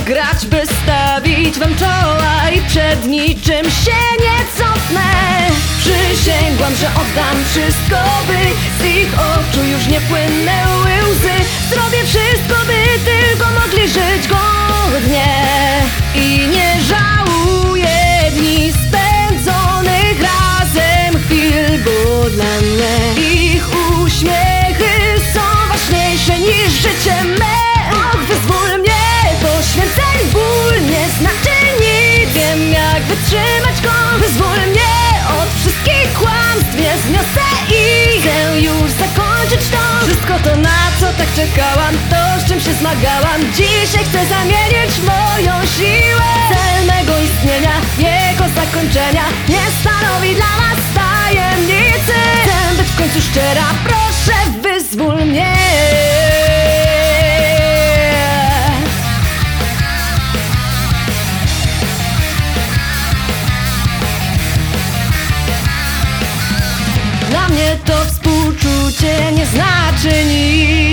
grać, by stawić wam czoła i przed niczym się nie cofnę. Przysięgłam, że oddam wszystko, by z ich oczu już nie płynęły łzy. Zrobię wszystko, by tylko mogli żyć godnie i nie żałuję dni spędzonych razem chwil, bo dla mnie ich uśmiechy są ważniejsze niż życie me. Och, wyzwól mnie, poświęceń ból nie znaczy nic. Wiem, jak wytrzymać go. Wyzwól mnie od wszystkich kłamstw, nie zniosę ich. Chcę już zakończyć to wszystko, to na co tak czekałam, to z czym się zmagałam. Dzisiaj chcę zamienić moją siłę. Cel mego istnienia, jego zakończenia nie stanowi dla was tajemnicy. Chcę być w końcu szczera, proszę wyzwól mnie. Dla mnie to współczucie nie znaczy nic.